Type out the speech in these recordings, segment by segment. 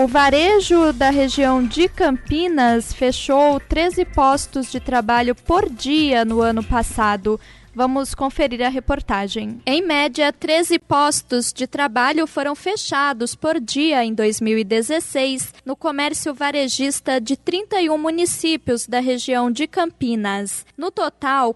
O varejo da região de Campinas fechou 13 postos de trabalho por dia no ano passado. Vamos conferir a reportagem. Em média, 13 postos de trabalho foram fechados por dia em 2016 no comércio varejista de 31 municípios da região de Campinas. No total,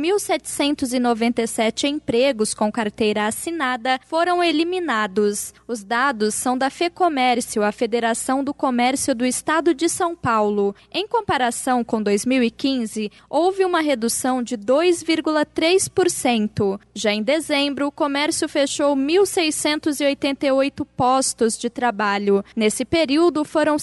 4.797 empregos com carteira assinada foram eliminados. Os dados são da FEComércio, a Federação do Comércio do Estado de São Paulo. Em comparação com 2015, houve uma redução de 2,3%. Já em dezembro, o comércio fechou 1.688 postos de trabalho. Nesse período, foram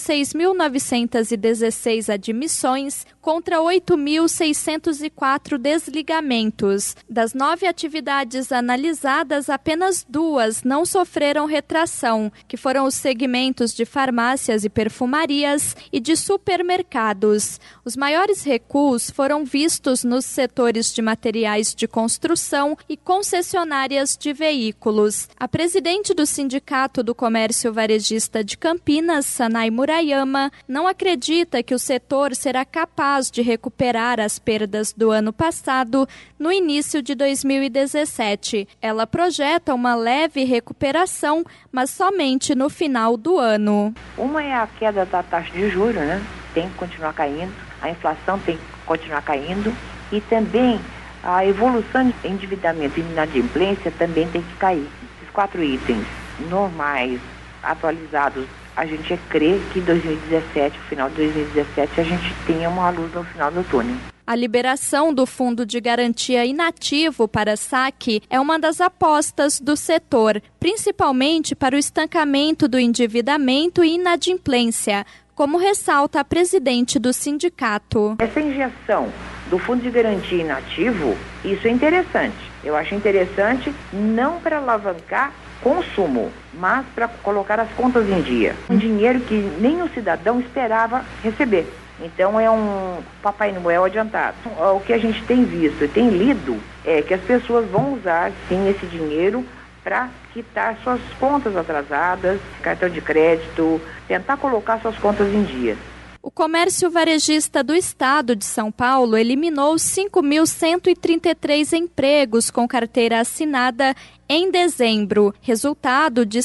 6.916 admissões contra 8.604 desligamentos. Das 9 atividades analisadas, apenas 2 não sofreram retração, que foram os segmentos de farmácias e perfumarias e de supermercados. Os maiores recuos foram vistos nos setores de materiais de construção e concessionárias de veículos. A presidente do Sindicato do Comércio Varejista de Campinas, Sanai Murayama, não acredita que o setor será capaz de recuperar as perdas do ano passado no início de 2017. Ela projeta uma leve recuperação, mas somente no final do ano. Uma é a queda da taxa de juros, né? Tem que continuar caindo, a inflação tem que continuar caindo e também a evolução de endividamento e inadimplência também tem que cair. Esses 4 itens normais, atualizados, a gente crê que em 2017, no final de 2017, a gente tenha uma luz no final do túnel. A liberação do Fundo de Garantia Inativo para saque é uma das apostas do setor, principalmente para o estancamento do endividamento e inadimplência, como ressalta a presidente do sindicato. Essa injeção do Fundo de Garantia Inativo, isso é interessante. Eu acho interessante não para alavancar consumo, mas para colocar as contas em dia. Um dinheiro que nem o cidadão esperava receber. Então é um Papai Noel adiantado. O que a gente tem visto e tem lido é que as pessoas vão usar sim esse dinheiro para quitar suas contas atrasadas, cartão de crédito, tentar colocar suas contas em dia. O comércio varejista do estado de São Paulo eliminou 5.133 empregos com carteira assinada em dezembro, resultado de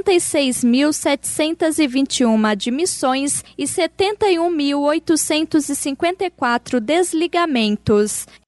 66.721 admissões e 71.854 desligamentos.